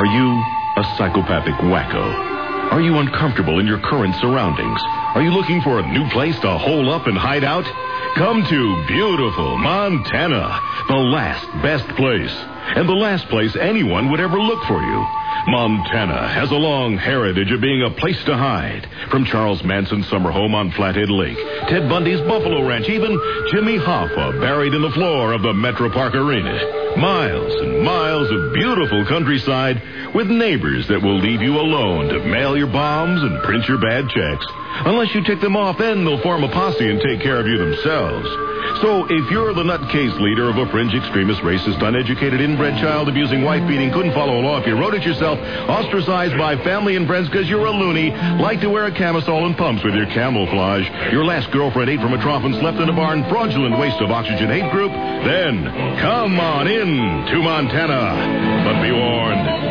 Are you a psychopathic wacko? Are you uncomfortable in your current surroundings? Are you looking for a new place to hole up and hide out? Come to beautiful Montana, the last best place, and the last place anyone would ever look for you. Montana has a long heritage of being a place to hide. From Charles Manson's summer home on Flathead Lake, Ted Bundy's Buffalo Ranch, even Jimmy Hoffa buried in the floor of the Metro Park Arena. Miles and miles of beautiful countryside with neighbors that will leave you alone to mail your bombs and print your bad checks. Unless you tick them off, then they'll form a posse and take care of you themselves. So if you're the nutcase leader of a fringe extremist, racist, uneducated, inbred, child-abusing, wife-beating, couldn't follow a law if you wrote it yourself, ostracized by family and friends because you're a loony, like to wear a camisole and pumps with your camouflage, your last girlfriend ate from a trough and slept in a barn, fraudulent waste of oxygen hate group, then come on in to Montana. But be warned,